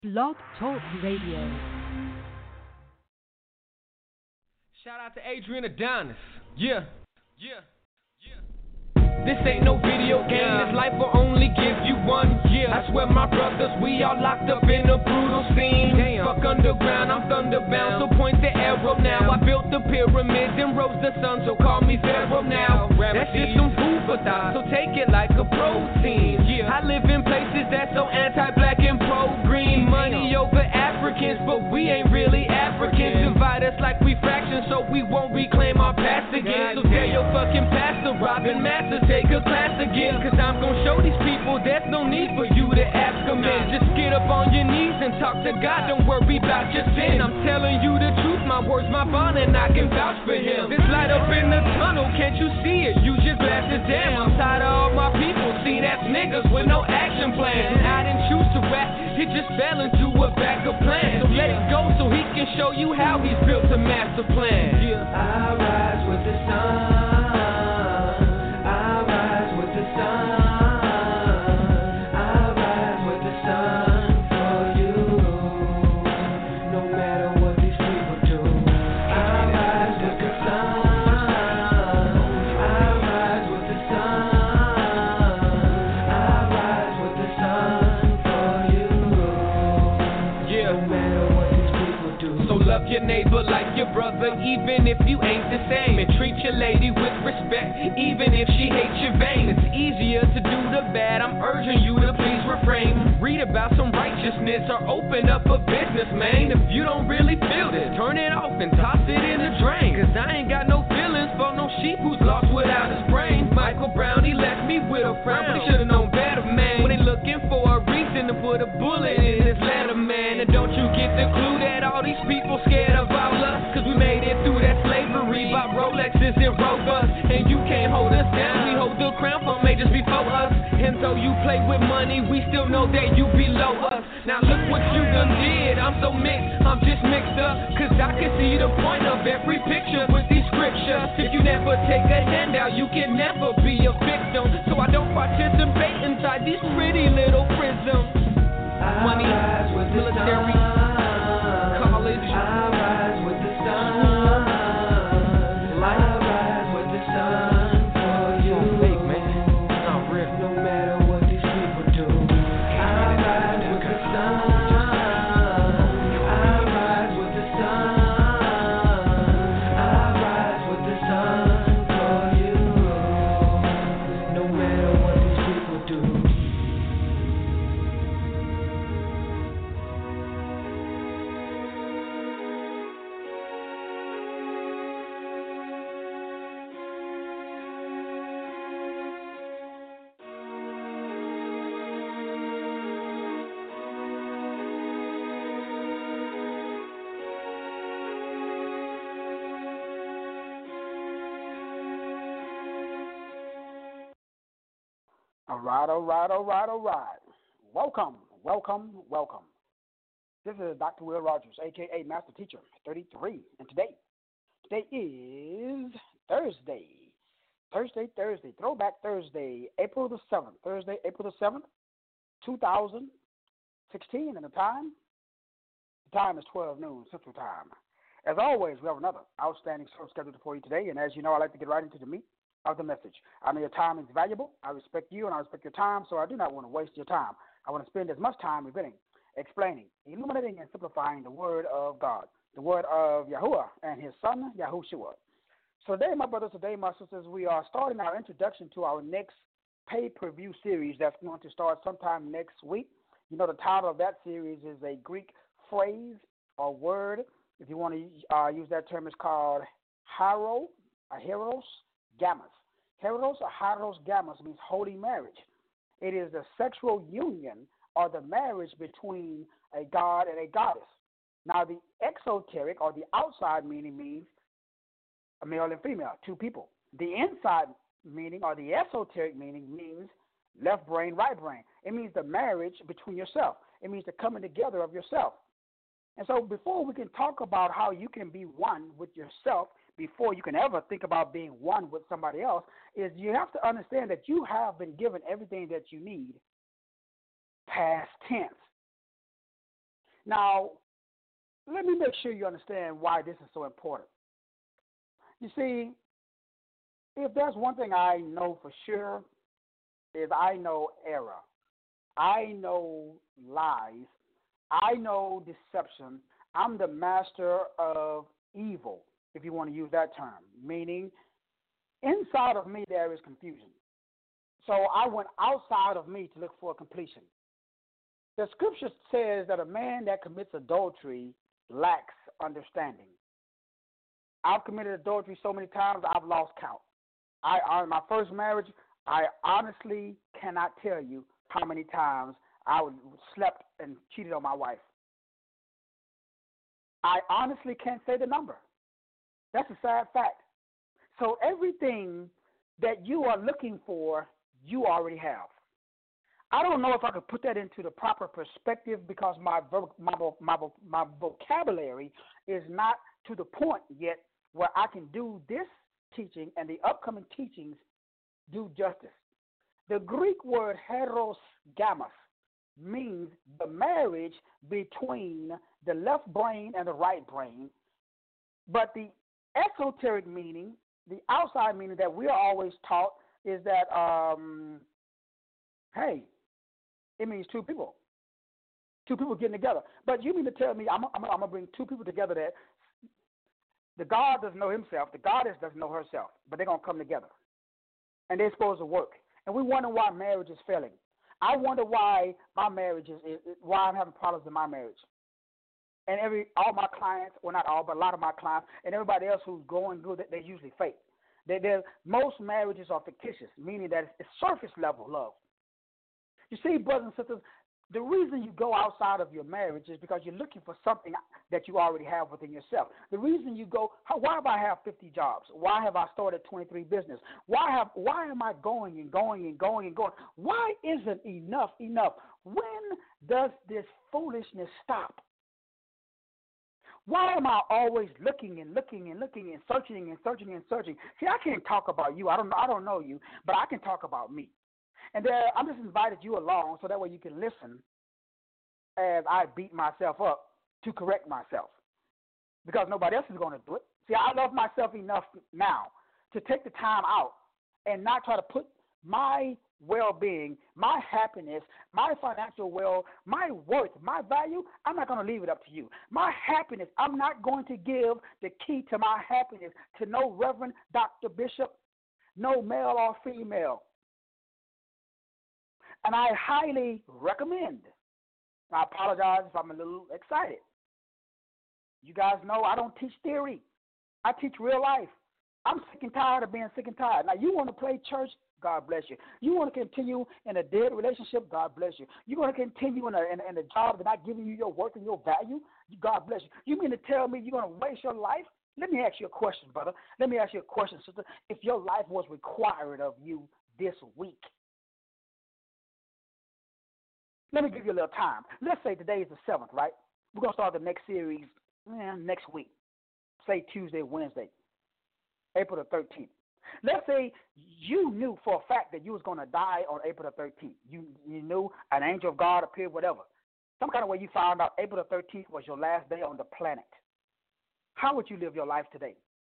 Blog Talk Radio. Shout out to Adrian Adonis. Yeah. This ain't no video game, this life will only give you one year. I swear my brothers, we all locked up in a brutal scene. Damn. Fuck underground, I'm thunderbound, so point the arrow now. I built the pyramids and rose the sun, so call me Pharaoh now. That's just some food for thought, so take it like a protein. I live in places that's so anti-black and pro-green. Money over Africans, but we ain't really Africans. Divide us like we fractions, so we won't reclaim our past again. So tell your fucking pastor, Robin Masters, take a class again, cause I'm gon' show these people there's no need for you to ask them in. Just get up on your knees and talk to God, don't worry about your sin. I'm telling you the truth, my words, my bond, and I can vouch for him. There's light up in the tunnel, can't you see it? Use your glasses, damn, I'm tired of all my people. See, that's niggas with no action plan. And I didn't choose to rap, it just fell into a backup plan. So let it go so he can show you how he's built a master plan. I rise with the sun. Your neighbor like your brother, even if you ain't the same. And treat your lady with respect, even if she hates your vein. It's easier to do the bad, I'm urging you to please refrain. Read about some righteousness or open up a business, man. If you don't really feel this, turn it off and toss it in the drain. Cause I ain't got no feelings for no sheep who's lost without his brain. Michael Brown, he left me with a frown, but he should've known better, man. When they looking for a reason to put a bullet in his letter, man. And don't you get the clue that all these people scared of all us? Cause we made it through that slavery, bought Rolexes and Rovers, and you can't hold us down. We hold the crown for majors before us, and though you play with money, we still know that you below us. Now look what you done did, I'm so mixed, I'm just mixed up. Cause I can see the point of every picture with these scriptures. If you never take a handout, you can never be a victim. So I don't participate inside these pretty little prisms. Money, military, college. I rise with the sun. I rise with the sun for you. Fake, man. It's not real. No matter what these people do, I rise with the sun. I rise with the sun. I rise with the sun for you. No matter what these people do. All right. Welcome. This is Dr. Will Rogers, a.k.a. Master Teacher, 33. And today is Thursday. Throwback Thursday, April the 7th, 2016. And the time is 12 noon Central Time. As always, we have another outstanding show scheduled for you today. And as you know, I like to get right into the meat of the message. I know your time is valuable. I respect you and I respect your time, so I do not want to waste your time. I want to spend as much time revealing, explaining, illuminating, and simplifying the word of God, the word of Yahuwah and his son, Yahushua. So today, my brothers, my sisters, we are starting our introduction to our next pay-per-view series that's going to start sometime next week. You know, the title of that series is a Greek phrase or word. If you want to use that term, it's called Hieros Gamos. Hieros or Hieros Gamos means holy marriage. It is the sexual union or the marriage between a god and a goddess. Now, the exoteric or the outside meaning means a male and female, two people. The inside meaning or the esoteric meaning means left brain, right brain. It means the marriage between yourself. It means the coming together of yourself. And so before we can talk about how you can be one with yourself, before you can ever think about being one with somebody else, is you have to understand that you have been given everything that you need past tense. Now, let me make sure you understand why this is so important. You see, if there's one thing I know for sure, is I know error. I know lies. I know deception. I'm the master of evil, if you want to use that term, meaning inside of me there is confusion. So I went outside of me to look for completion. The scripture says that a man that commits adultery lacks understanding. I've committed adultery so many times I've lost count. On my first marriage, I honestly cannot tell you how many times I slept and cheated on my wife. I honestly can't say the number. That's a sad fact. So everything that you are looking for, you already have. I don't know if I could put that into the proper perspective because my vocabulary is not to the point yet where I can do this teaching and the upcoming teachings do justice. The Greek word heteros gamos means the marriage between the left brain and the right brain, but the esoteric meaning, the outside meaning that we are always taught is that, hey, it means two people getting together. But you mean to tell me I'm going to bring two people together that the God doesn't know himself, the goddess doesn't know herself, but they're going to come together, and they're supposed to work. And we wonder why marriage is failing. I wonder why my marriage why I'm having problems in my marriage. And all my clients, well, not all, but a lot of my clients, and everybody else who's going good, they usually fake. Most marriages are fictitious, meaning that it's surface level love. You see, brothers and sisters, the reason you go outside of your marriage is because you're looking for something that you already have within yourself. The reason you go, why have I have 50 jobs? Why have I started 23 business? Why am I going and going and going and going? Why isn't enough enough? When does this foolishness stop? Why am I always looking and looking and looking and searching and searching and searching? See, I can't talk about you. I don't know you, but I can talk about me. And I'm just invited you along so that way you can listen as I beat myself up to correct myself. Because nobody else is going to do it. See, I love myself enough now to take the time out and not try to put my well-being, my happiness, my financial my worth, my value, I'm not going to leave it up to you. My happiness, I'm not going to give the key to my happiness to no reverend, Dr. Bishop, no male or female. And I highly recommend. I apologize if I'm a little excited. You guys know I don't teach theory. I teach real life. I'm sick and tired of being sick and tired. Now, you want to play church? God bless you. You want to continue in a dead relationship? God bless you. You want to continue in a job that's not giving you your worth and your value? God bless you. You mean to tell me you're going to waste your life? Let me ask you a question, brother. Let me ask you a question, sister. If your life was required of you this week, let me give you a little time. Let's say today is the 7th, right? We're going to start the next series next week, say Tuesday, Wednesday, April the 13th. Let's say you knew for a fact that you was going to die on April the 13th. You knew an angel of God appeared, whatever. Some kind of way you found out April the 13th was your last day on the planet. How would you live your life today?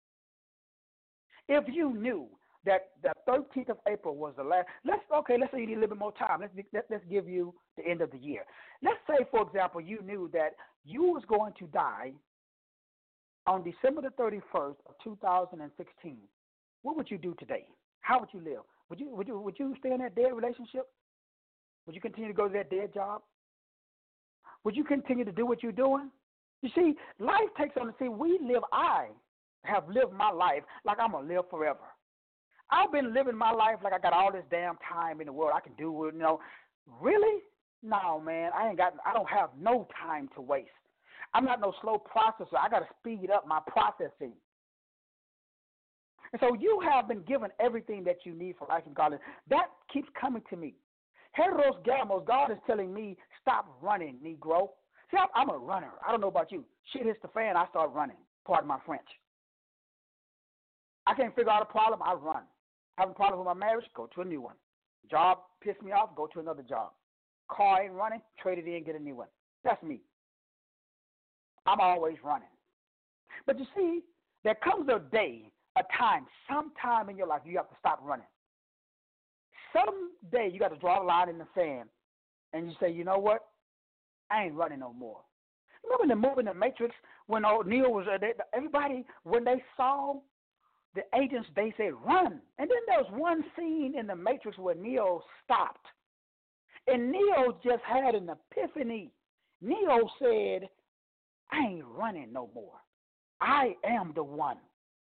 If you knew that the 13th of April was the last. Let's say you need a little bit more time. Let's give you the end of the year. Let's say, for example, you knew that you was going to die on December the 31st of 2016. What would you do today? How would you live? Would you stay in that dead relationship? Would you continue to go to that dead job? Would you continue to do what you're doing? You see, life takes on. I have lived my life like I'm gonna live forever. I've been living my life like I got all this damn time in the world. I can do it, Really? No, man. I don't have no time to waste. I'm not no slow processor. I got to speed up my processing. And so you have been given everything that you need for life and godliness. That keeps coming to me. Heteros gamos, God is telling me, stop running, Negro. See, I'm a runner. I don't know about you. Shit hits the fan, I start running. Pardon my French. I can't figure out a problem, I run. Having a problem with my marriage, go to a new one. Job pissed me off, go to another job. Car ain't running, trade it in, get a new one. That's me. I'm always running. But you see, there comes a day, a time, sometime in your life you have to stop running. Someday you got to draw a line in the sand and you say, you know what? I ain't running no more. Remember the movie The Matrix when Neo was everybody, when they saw the agents, they said, run. And then there was one scene in The Matrix where Neo stopped. And Neo just had an epiphany. Neo said, I ain't running no more. I am the one.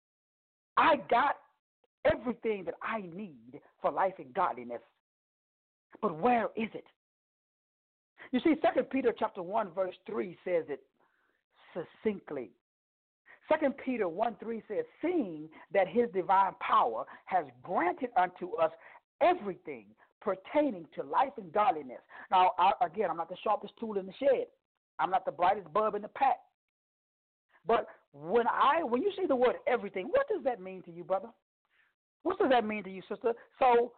I got everything that I need for life and godliness. But where is it? You see, 2 Peter chapter 1, verse 3 says it succinctly. 2 Peter 1:3 says, seeing that his divine power has granted unto us everything pertaining to life and godliness. Now, I'm not the sharpest tool in the shed. I'm not the brightest bulb in the pack. But when you see the word everything, what does that mean to you, brother? What does that mean to you, sister? So,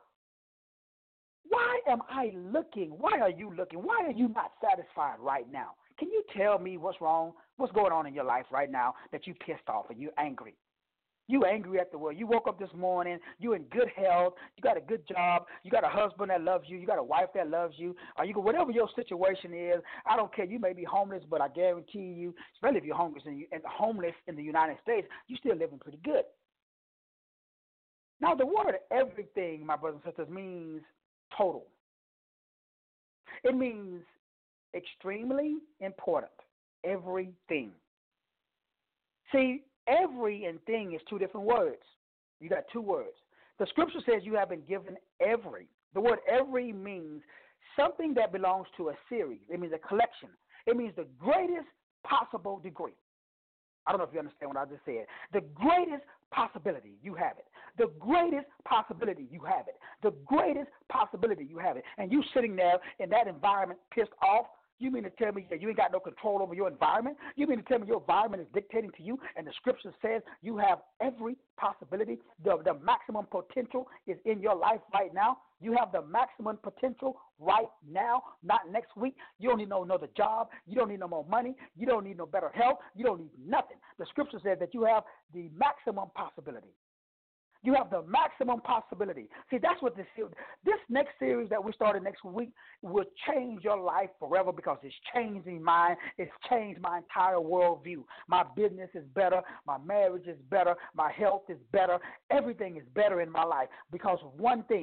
why am I looking? Why are you looking? Why are you not satisfied right now? Can you tell me what's wrong? What's going on in your life right now that you pissed off and you're angry? You angry at the world. You woke up this morning. You in good health. You got a good job. You got a husband that loves you. You got a wife that loves you. Or you whatever your situation is. I don't care. You may be homeless, but I guarantee you, especially if you're homeless in the United States, you're still living pretty good. Now, the word everything, my brothers and sisters, means total. It means extremely important. Everything. See, every and thing is two different words. You got two words. The scripture says you have been given every. The word every means something that belongs to a series. It means a collection. It means the greatest possible degree. I don't know if you understand what I just said. The greatest possibility, you have it. The greatest possibility, you have it. The greatest possibility, you have it. And you sitting there in that environment pissed off. You mean to tell me that you ain't got no control over your environment? You mean to tell me your environment is dictating to you and the scripture says you have every possibility? The maximum potential is in your life right now. You have the maximum potential right now, not next week. You don't need no another job. You don't need no more money. You don't need no better health. You don't need nothing. The scripture says that you have the maximum possibility. You have the maximum possibility. See, that's what this next series that we started next week will change your life forever because it's changing mine. It's changed my entire worldview. My business is better. My marriage is better. My health is better. Everything is better in my life because of one thing.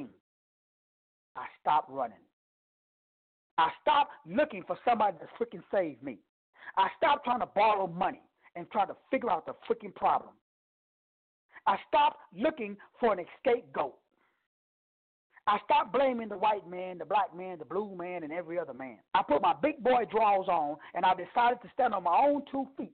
I stopped running. I stopped looking for somebody to freaking save me. I stopped trying to borrow money and try to figure out the freaking problem. I stopped looking for an scapegoat. I stopped blaming the white man, the black man, the blue man, and every other man. I put my big boy drawers on, and I decided to stand on my own 2 feet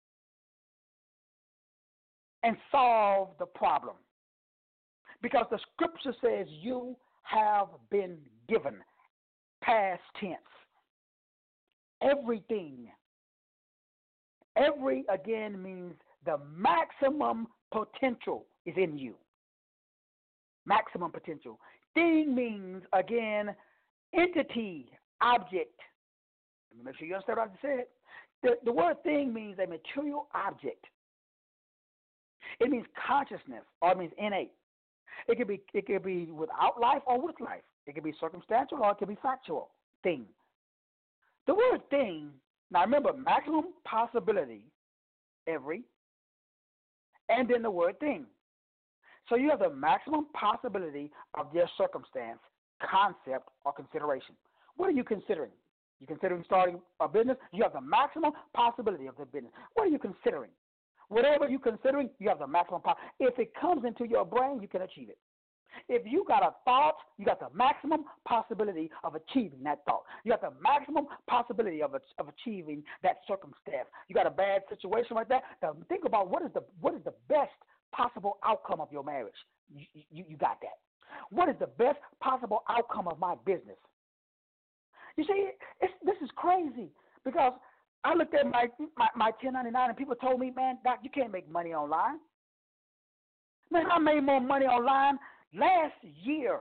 and solve the problem. Because the scripture says you have been given, past tense, everything. Every, again, means the maximum potential is in you. Maximum potential. Thing means, again, entity, object. Let me make sure you understand what I just said. The word thing means a material object. It means consciousness, or it means innate. It could be without life or with life. It could be circumstantial or it could be factual. Thing. The word thing, now remember, maximum possibility, every, and then the word thing. So you have the maximum possibility of their circumstance, concept, or consideration. What are you considering? You considering starting a business? You have the maximum possibility of the business. What are you considering? Whatever you're considering, you have the maximum possibility. If it comes into your brain, you can achieve it. If you got a thought, you got the maximum possibility of achieving that thought. You got the maximum possibility of achieving that circumstance. You got a bad situation like that. Now think about what is the best possible outcome of your marriage. You got that. What is the best possible outcome of my business? You see, this is crazy because I looked at my 1099 and people told me, man, Doc, you can't make money online. Man, I made more money online last year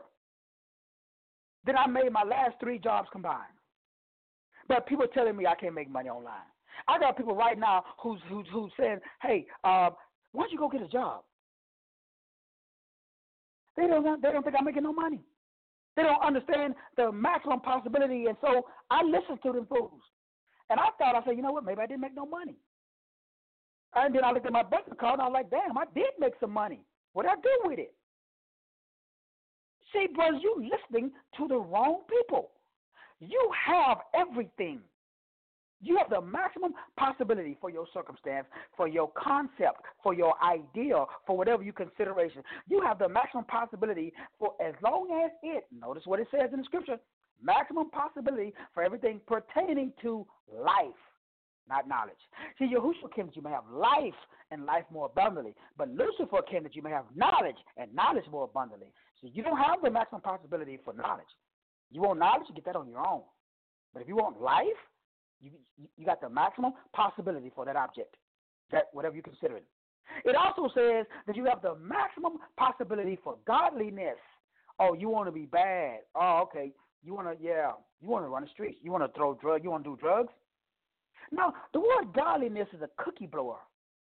than I made my last 3 jobs combined. But people telling me I can't make money online. I got people right now who's saying, hey, why don't you go get a job? They don't think I'm making no money. They don't understand the maximum possibility, and so I listen to them fools. And I said, you know what, maybe I didn't make no money. And then I looked at my bank account, and I was like, damn, I did make some money. What did I do with it? See, brothers, you listening to the wrong people. You have everything. You have the maximum possibility for your circumstance, for your concept, for your idea, for whatever you consideration. You have the maximum possibility for as long as notice what it says in the scripture, maximum possibility for everything pertaining to life, not knowledge. See, Yahushua came that you may have life and life more abundantly, but Lucifer came that you may have knowledge and knowledge more abundantly. So you don't have the maximum possibility for knowledge. You want knowledge, you get that on your own. But if you want life, you got the maximum possibility for that object, that whatever you consider it. It also says that you have the maximum possibility for godliness. Oh, you want to be bad. Oh, okay. You want to run the streets. You want to throw drugs. You want to do drugs. Now, the word godliness is a cookie blower.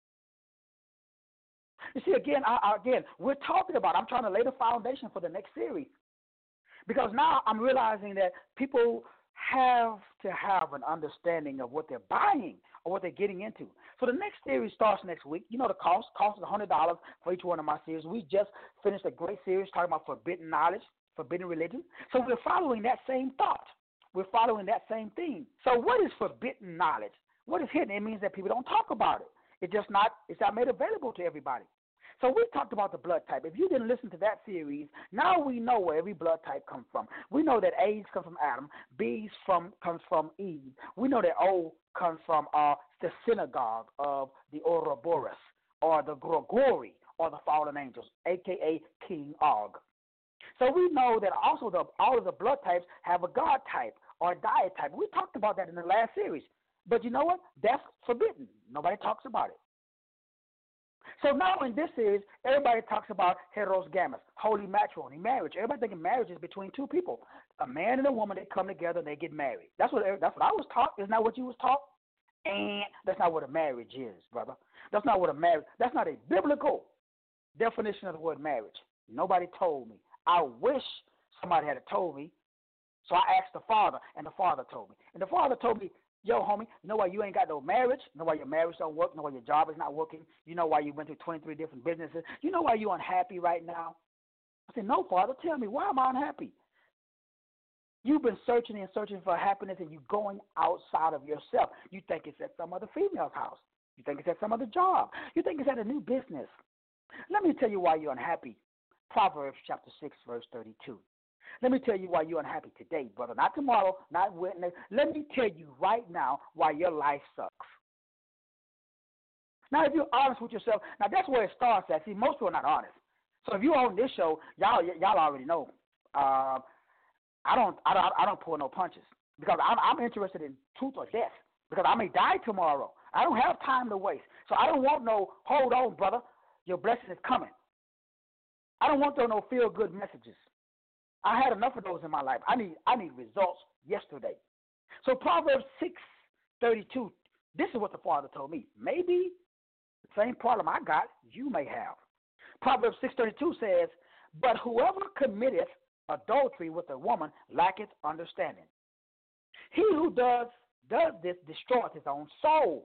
You see, again, we're talking about, I'm trying to lay the foundation for the next series. Because now I'm realizing that people have to have an understanding of what they're buying or what they're getting into. So the next series starts next week. You know the cost. Cost is $100 for each one of my series. We just finished a great series talking about forbidden knowledge, forbidden religion. So we're following that same thought. We're following that same theme. So what is forbidden knowledge? What is hidden? It means that people don't talk about it. It's not made available to everybody. So we talked about the blood type. If you didn't listen to that series, now we know where every blood type comes from. We know that A's come from Adam, B's comes from Eve. We know that O comes from the synagogue of the Ouroboros, or the Grigori, or the fallen angels, a.k.a. King Og. So we know that also all of the blood types have a God type or a diet type. We talked about that in the last series. But you know what? That's forbidden. Nobody talks about it. So now in this series, everybody talks about heteros gametes, holy matrimony, marriage. Everybody thinking marriage is between two people. A man and a woman, they come together and they get married. That's what I was taught. Isn't that what you was taught? And that's not what a marriage is, brother. That's not a biblical definition of the word marriage. Nobody told me. I wish somebody had told me. So I asked the Father, and the Father told me. And the Father told me, yo, homie, you know why you ain't got no marriage? You know why your marriage don't work? You know why your job is not working? You know why you went through 23 different businesses? You know why you're unhappy right now? I said, no, Father, tell me, why am I unhappy? You've been searching and searching for happiness, and you're going outside of yourself. You think it's at some other female's house. You think it's at some other job. You think it's at a new business. Let me tell you why you're unhappy. Proverbs chapter 6, verse 32. Let me tell you why you're unhappy today, brother. Not tomorrow, not Wednesday. Let me tell you right now why your life sucks. Now, if you're honest with yourself, now that's where it starts at. See, most people are not honest. So if you're on this show, y'all already know. I don't pull no punches because I'm interested in truth or death because I may die tomorrow. I don't have time to waste. So I don't want no, hold on, brother, your blessing is coming. I don't want no feel-good messages. I had enough of those in my life. I need results yesterday. So Proverbs 6:32, this is what the Father told me. Maybe the same problem I got, you may have. Proverbs 6:32 says, but whoever committeth adultery with a woman lacketh understanding. He who does this destroyeth his own soul.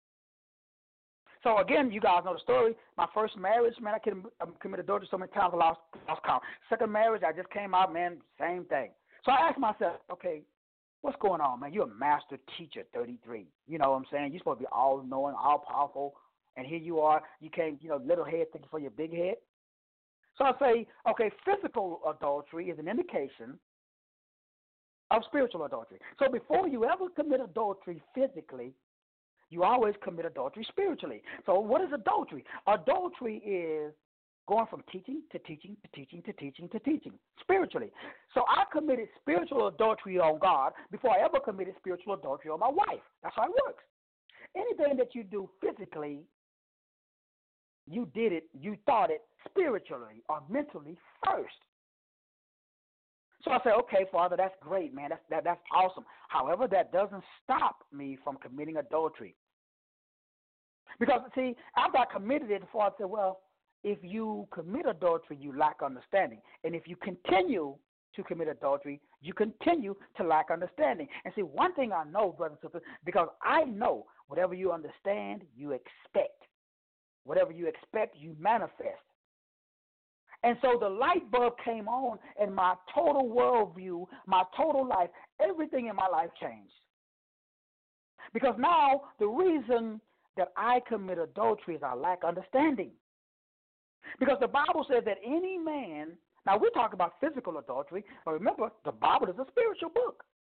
So again, you guys know the story. My first marriage, man, I committed adultery so many times I lost count. Second marriage, I just came out, man, same thing. So I asked myself, okay, what's going on, man? You're a master teacher, 33. You know what I'm saying? You're supposed to be all-knowing, all-powerful, and here you are. You came, little head thinking for your big head. So I say, okay, physical adultery is an indication of spiritual adultery. So before you ever commit adultery physically, you always commit adultery spiritually. So what is adultery? Adultery is going from teaching to teaching to teaching to teaching to teaching spiritually. So I committed spiritual adultery on God before I ever committed spiritual adultery on my wife. That's how it works. Anything that you do physically, you thought it spiritually or mentally first. So I say, okay, Father, that's great, man. That's awesome. However, that doesn't stop me from committing adultery. Because, see, after I committed it, the Father said, well, if you commit adultery, you lack understanding. And if you continue to commit adultery, you continue to lack understanding. And see, one thing I know, brothers and sisters, because I know whatever you understand, you expect. Whatever you expect, you manifest. And so the light bulb came on, and my total worldview, my total life, everything in my life changed. Because now the reason that I commit adultery is I lack understanding. Because the Bible says that any man, now we're talking about physical adultery, but remember, the Bible is a spiritual book.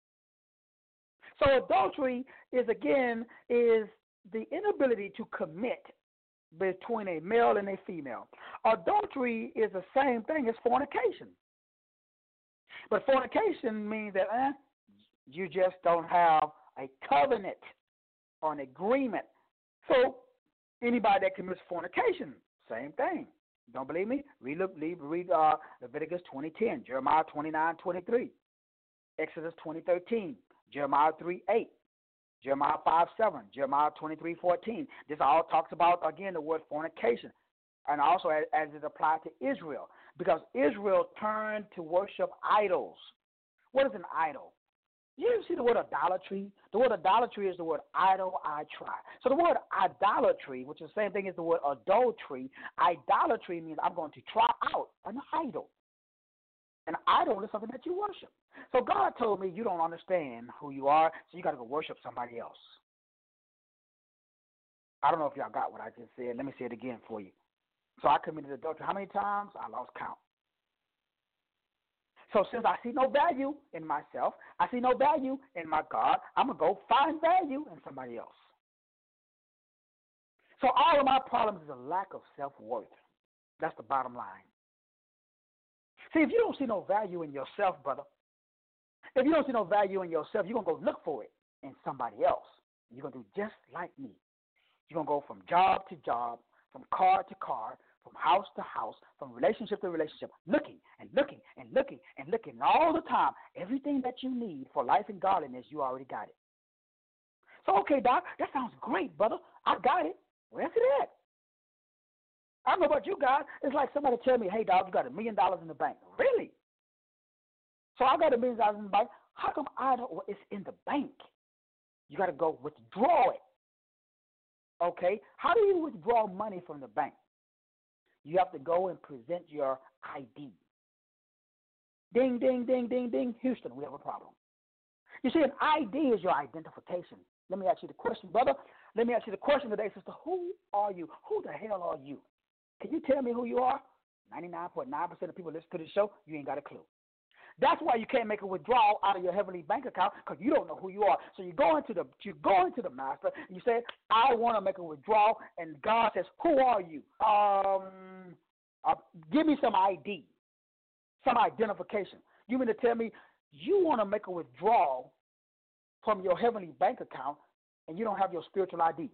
So adultery is the inability to commit between a male and a female. Adultery is the same thing as fornication. But fornication means that you just don't have a covenant or an agreement. So anybody that commits fornication, same thing. Don't believe me? Read Leviticus 20:10, Jeremiah 29:23, Exodus 20:13, Jeremiah 3:8, Jeremiah 5:7, Jeremiah 23:14. This all talks about, again, the word fornication, and also as it applied to Israel, because Israel turned to worship idols. What is an idol? You see the word idolatry? The word idolatry is the word idol, I try. So the word idolatry, which is the same thing as the word adultery, idolatry means I'm going to try out an idol. An idol is something that you worship. So God told me you don't understand who you are, so you got to go worship somebody else. I don't know if y'all got what I just said. Let me say it again for you. So I committed adultery. How many times? I lost count. So since I see no value in myself, I see no value in my God, I'm going to go find value in somebody else. So all of my problems is a lack of self-worth. That's the bottom line. See, if you don't see no value in yourself, brother, if you don't see no value in yourself, you're going to go look for it in somebody else. You're going to do just like me. You're going to go from job to job, from car to car, from house to house, from relationship to relationship, looking and looking and looking and looking. And all the time, everything that you need for life and godliness, you already got it. So, okay, Doc, that sounds great, brother. I got it. Where's it at? I don't know about you guys. It's like somebody tell me, hey, Doc, you got $1 million in the bank. Really? So I got $1 million in the bank. How come I don't? Well, it's in the bank. You got to go withdraw it. Okay? How do you withdraw money from the bank? You have to go and present your ID. Ding, ding, ding, ding, ding. Houston, we have a problem. You see, an ID is your identification. Let me ask you the question, brother. Let me ask you the question today, sister. Who are you? Who the hell are you? Can you tell me who you are? 99.9% of people listen to this show, you ain't got a clue. That's why you can't make a withdrawal out of your heavenly bank account, because you don't know who you are. So you go into the master and you say, I want to make a withdrawal, and God says, who are you? Give me some ID, some identification. You mean to tell me you want to make a withdrawal from your heavenly bank account and you don't have your spiritual ID?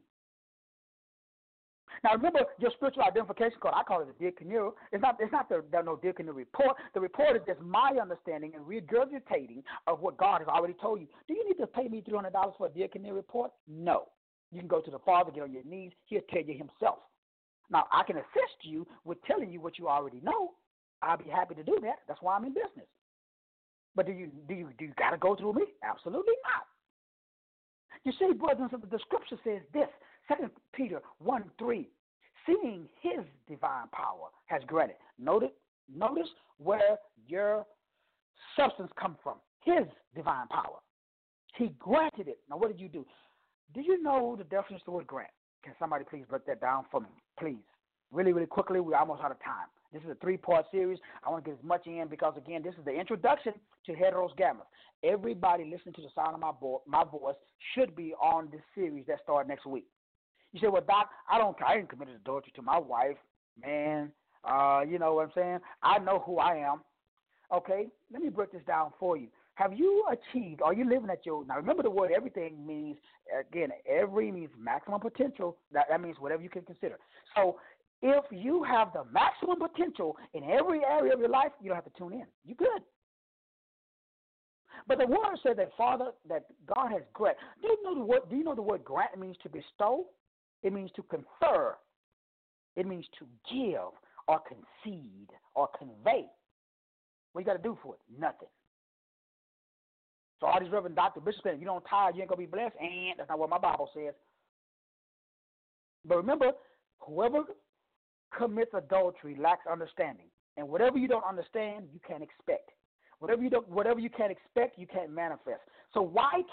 Now, remember, your spiritual identification card, I call it a Dear Canero. It's not no Dear Canero report. The report is just my understanding and regurgitating of what God has already told you. Do you need to pay me $300 for a Dear Canero report? No. You can go to the Father, get on your knees. He'll tell you himself. Now, I can assist you with telling you what you already know. I'll be happy to do that. That's why I'm in business. But do you got to go through me? Absolutely not. You see, brothers and sisters, the scripture says this, 2 Peter 1:3, seeing his divine power has granted. Notice where your substance comes from, his divine power. He granted it. Now, what did you do? Do you know the definition of the word grant? Can somebody please break that down for me, please? Really, really quickly. We're almost out of time. This is a 3-part series. I want to get as much in because, again, this is the introduction to Heteros Gammas. Everybody listening to the sound of my voice should be on this series that starts next week. You say, well, Doc, I ain't committed adultery to my wife. Man, you know what I'm saying? I know who I am. Okay, let me break this down for you. Have you achieved, are you living at your, now remember the word everything means, again, every means maximum potential. That means whatever you can consider. So if you have the maximum potential in every area of your life, you don't have to tune in. You're good. But the word said that Father, that God has grant. Do you know the word? Do you know the word grant means to bestow? It means to confer. It means to give or concede or convey. What you got to do for it? Nothing. So all these Reverend Dr. Bishop saying, if you don't tithe, you ain't going to be blessed. And that's not what my Bible says. But remember, whoever commits adultery lacks understanding. And whatever you don't understand, you can't expect. Whatever you can't expect, you can't manifest. So why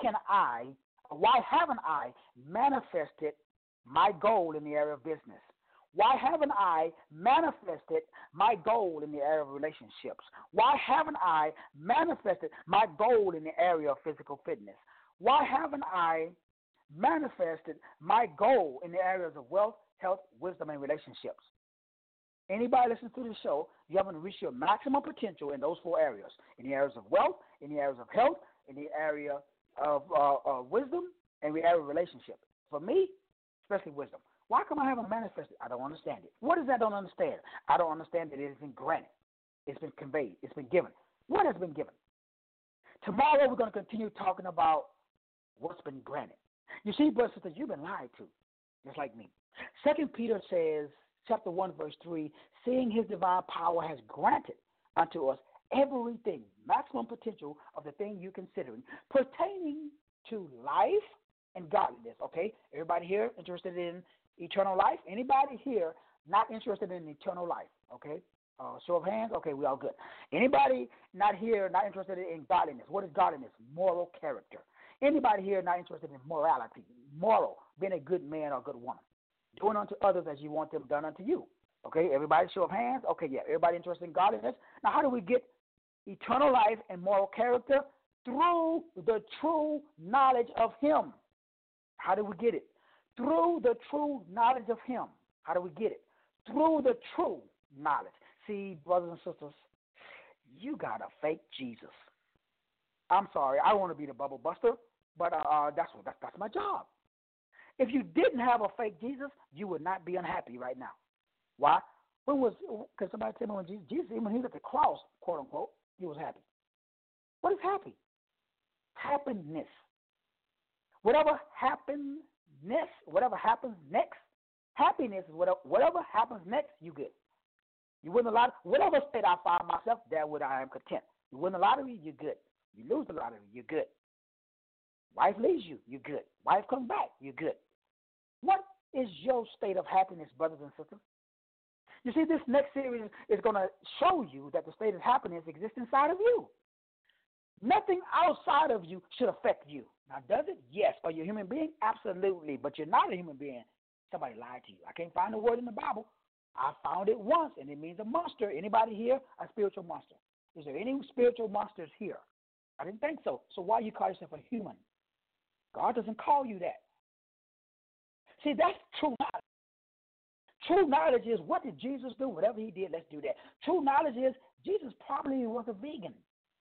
haven't I manifested my goal in the area of business? Why haven't I manifested my goal in the area of relationships? Why haven't I manifested my goal in the area of physical fitness? Why haven't I manifested my goal in the areas of wealth, health, wisdom, and relationships? Anybody listening to this show, you haven't reached your maximum potential in those 4 areas. In the areas of wealth, in the areas of health, in the area of wisdom, and the area of relationship. For me, especially wisdom. Why come I haven't manifested? I don't understand it. What is that I don't understand? I don't understand that it has been granted. It's been conveyed. It's been given. What has been given? Tomorrow we're going to continue talking about what's been granted. You see, brothers and sisters, you've been lied to, just like me. 2 Peter says, chapter 1, verse 3, seeing his divine power has granted unto us everything, maximum potential of the thing you're considering, pertaining to life and godliness. Okay, everybody here interested in eternal life? Anybody here not interested in eternal life? Okay, show of hands. Okay, we all good. Anybody not here not interested in godliness? What is godliness? Moral character. Anybody here not interested in morality? Moral, being a good man or good woman, doing unto others as you want them done unto you. Okay, everybody show of hands. Okay, yeah, everybody interested in godliness. Now, how do we get eternal life and moral character? Through the true knowledge of him. How do we get it? Through the true knowledge of him. How do we get it? Through the true knowledge. See, brothers and sisters, you got a fake Jesus. I'm sorry, I want to be the bubble buster, but that's my job. If you didn't have a fake Jesus, you would not be unhappy right now. Why? Can somebody tell me when Jesus, when he was at the cross, quote unquote, he was happy? What is happy? Happiness. Whatever happens next, happiness is whatever happens next, you good. You win the lottery, whatever state I find myself, that would I am content. You win the lottery, you're good. You lose the lottery, you're good. Wife leaves you, you're good. Wife comes back, you're good. What is your state of happiness, brothers and sisters? You see, this next series is going to show you that the state of happiness exists inside of you. Nothing outside of you should affect you. Now, does it? Yes. Are you a human being? Absolutely. But you're not a human being. Somebody lied to you. I can't find the word in the Bible. I found it once, and it means a monster. Anybody here? A spiritual monster. Is there any spiritual monsters here? I didn't think so. So why you call yourself a human? God doesn't call you that. See, that's true knowledge. True knowledge is, what did Jesus do? Whatever he did, let's do that. True knowledge is, Jesus probably was a vegan.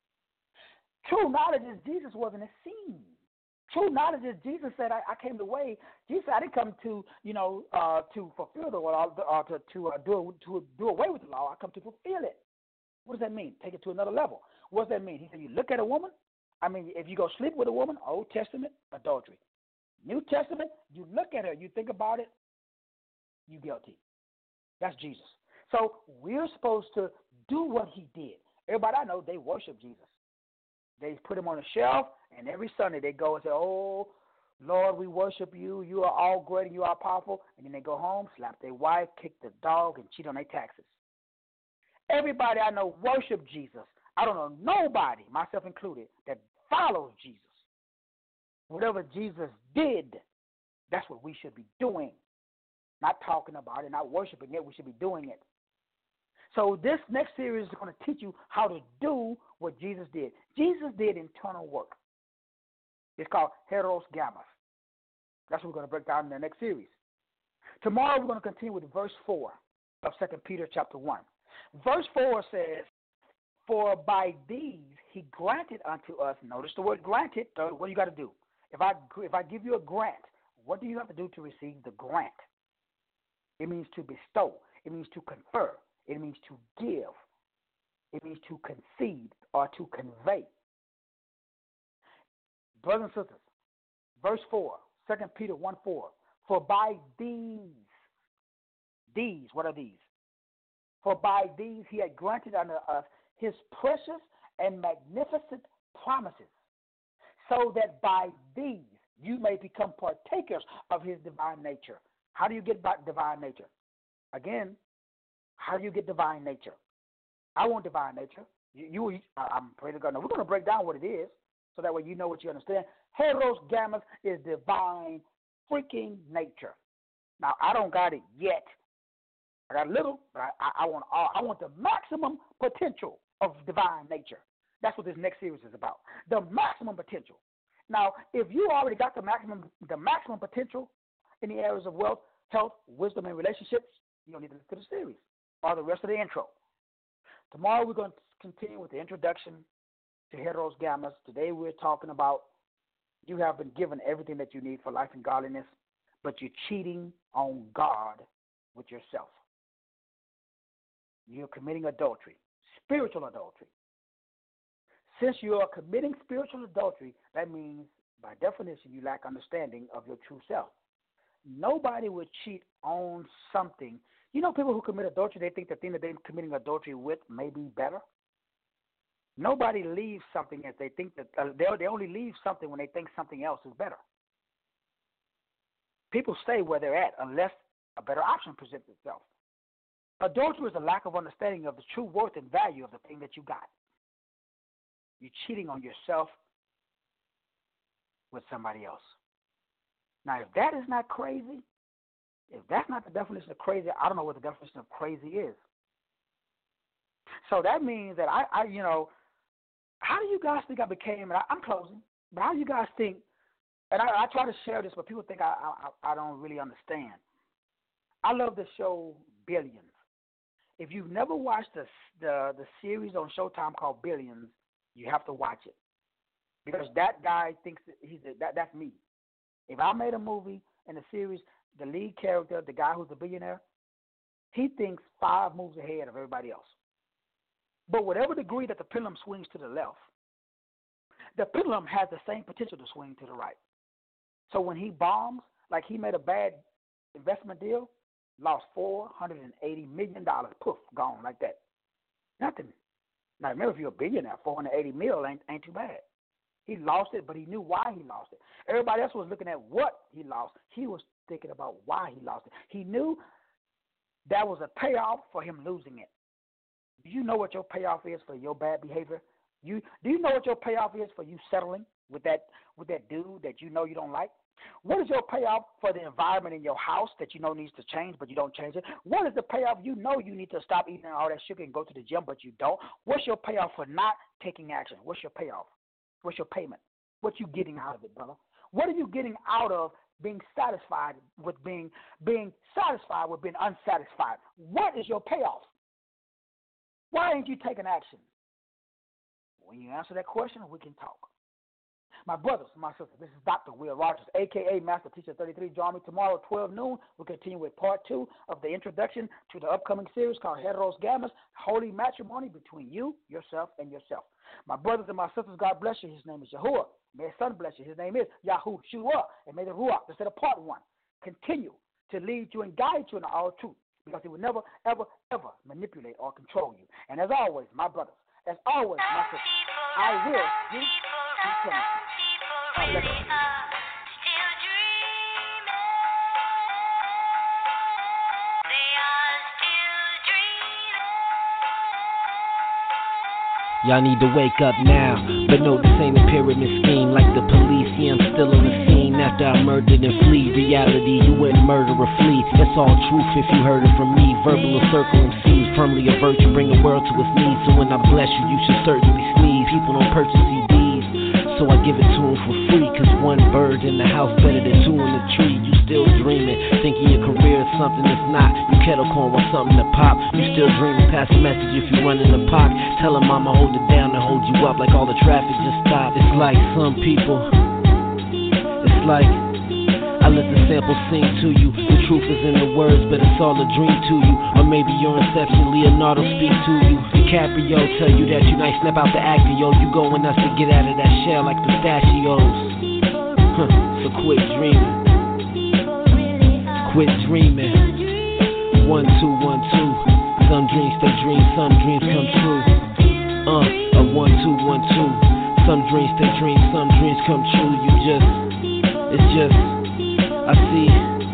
True knowledge is, Jesus wasn't a scene. True knowledge is, Jesus said, I came the way. Jesus said, I didn't come to, to fulfill the law, to do away with the law. I come to fulfill it. What does that mean? Take it to another level. What does that mean? He said, you look at a woman. I mean, if you go sleep with a woman, Old Testament, adultery. New Testament, you look at her, you think about it, you guilty. That's Jesus. So we're supposed to do what he did. Everybody I know, they worship Jesus. They put him on a shelf, and every Sunday they go and say, oh, Lord, we worship you. You are all great and you are powerful. And then they go home, slap their wife, kick the dog, and cheat on their taxes. Everybody I know worship Jesus. I don't know nobody, myself included, that follows Jesus. Whatever Jesus did, that's what we should be doing. Not talking about it, not worshiping it, we should be doing it. So this next series is going to teach you how to do what Jesus did. Jesus did internal work. It's called Heteros Gamma. That's what we're going to break down in the next series. Tomorrow we're going to continue with verse 4 of 2 Peter chapter 1. Verse 4 says, for by these he granted unto us, notice the word granted, what do you got to do? If I give you a grant, what do you have to do to receive the grant? It means to bestow. It means to confer. It means to give. It means to concede or to convey. Brothers and sisters, verse 4, 2 Peter 1:4. For by these, what are these? For by these he had granted unto us his precious and magnificent promises, so that by these you may become partakers of his divine nature. How do you get divine nature? Again, how do you get divine nature? I want divine nature. I'm praying to God. Now, we're going to break down what it is, so that way you know what you understand. Heteros Gammas is divine freaking nature. Now, I don't got it yet. I got a little, but I want the maximum potential of divine nature. That's what this next series is about. The maximum potential. Now, if you already got the maximum potential in the areas of wealth, health, wisdom, and relationships, you don't need to listen to the series or the rest of the intro. Tomorrow we're going to continue with the introduction to Heteros Gammas. Today we're talking about you have been given everything that you need for life and godliness, but you're cheating on God with yourself. You're committing adultery, spiritual adultery. Since you are committing spiritual adultery, that means, by definition, you lack understanding of your true self. Nobody would cheat on something. You know, people who commit adultery, they think the thing that they're committing adultery with may be better. Nobody leaves something as they think that they only leave something when they think something else is better. People stay where they're at unless a better option presents itself. Adultery is a lack of understanding of the true worth and value of the thing that you got. You're cheating on yourself with somebody else. Now, if that is not crazy, if that's not the definition of crazy, I don't know what the definition of crazy is. So that means that how do you guys think I became, and I'm closing, but how do you guys think, and I try to share this, but people think I don't really understand. I love the show Billions. If you've never watched the series on Showtime called Billions, you have to watch it, because that guy thinks that's me. If I made a movie and a series, the lead character, the guy who's a billionaire, he thinks 5 moves ahead of everybody else. But whatever degree that the pendulum swings to the left, the pendulum has the same potential to swing to the right. So when he bombs, like he made a bad investment deal, lost $480 million, poof, gone like that. Nothing. Now remember, if you're a billionaire, $480 million ain't too bad. He lost it, but he knew why he lost it. Everybody else was looking at what he lost. He was thinking about why he lost it. He knew that was a payoff for him losing it. Do you know what your payoff is for your bad behavior? Do you know what your payoff is for you settling with that dude that you know you don't like? What is your payoff for the environment in your house that you know needs to change, but you don't change it? What is the payoff? You know you need to stop eating all that sugar and go to the gym, but you don't. What's your payoff for not taking action? What's your payoff? What's your payment? What you getting out of it, brother? What are you getting out of being satisfied with being satisfied with being unsatisfied? What is your payoff? Why ain't you taking action? When you answer that question, we can talk. My brothers, my sisters, this is Dr. Will Rogers, a.k.a. Master Teacher 33. Join me tomorrow at 12 noon. We'll continue with part 2 of the introduction to the upcoming series called Heteros Gammas, Holy Matrimony Between You, Yourself, and Yourself. My brothers and my sisters, God bless you. His name is Yahuwah. May His Son bless you. His name is Yahushua. And may the Ruach, instead of part 1, continue to lead you and guide you in all truth, because He will never, ever, ever manipulate or control you. And as always, my brothers, as always, my sisters, I will speak eternity. Y'all need to wake up now, but no, this ain't a pyramid scheme like the police. Yeah, I'm still on the scene after I murdered and flee. Reality, you wouldn't murder or flee. That's all truth if you heard it from me. Verbal or circle MCs, firmly a virtue, bring the world to its knees. So when I bless you, you should certainly sneeze. People don't purchase CDs, so I give it to them for free. Cause one bird in the house better than 2 in the tree. You still dreaming, thinking your career is something that's not. You kettle corn want something to pop. You still dreaming, pass a message if you run in the park. Tell her mama hold it down and hold you up like all the traffic just stopped. It's like some people, it's like I let the sample sing to you. The truth is in the words, but it's all a dream to you. Or maybe your inception, Leonardo speak to you. DiCaprio tell you that you nice, snap out the actor, yo. You going nuts to get out of that shell like pistachios. So quit dreaming. Quit dreaming. 1, 2, 1, 2. Some dreams stay dreams, some dreams come true. 1, 2, 1, 2. Some dreams stay dreams, some dreams come true. It's just, I see.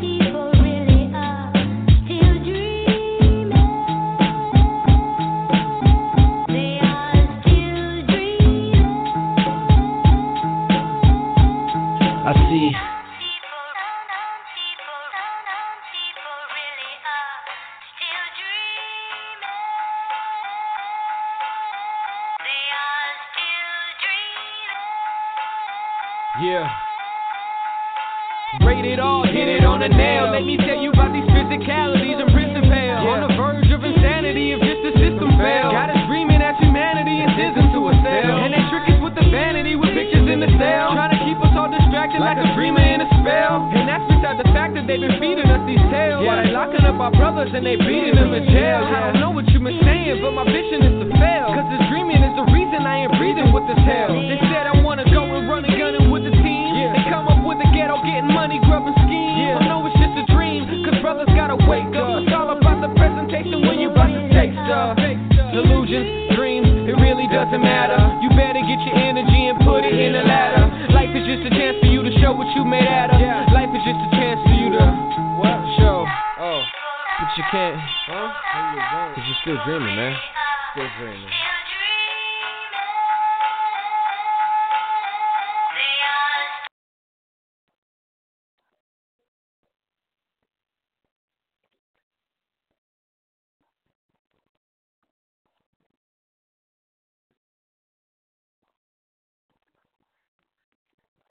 Yeah. Rated R, hit it on the nail. Let me tell you about these physicalities and principles. On the verge of insanity if just the system fails. Got us dreaming at humanity and scissors to a cell. And they trick us with the vanity with pictures in the cell. Trying to keep us all distracted like a dreamer in a spell. And that's beside the fact that they've been feeding us these tales. While they locking up our brothers and they beating them in jail. I don't know what you've been saying, but my vision is to fail. Cause this dreaming is the reason I ain't breathing with this hell. They said I wanna go and run and gun with the team. They come up with the ghetto, getting money, grubbing schemes. I know it's just a dream, cause brothers gotta wake up. It's all about the presentation when you about to take stuff. Illusions, dreams, it really doesn't matter. You better get your energy and put it in the ladder. Life is just a chance for you to show what you made out of. Life is just a chance for you to show. But you can't, cause you're still dreaming, man. Still dreaming.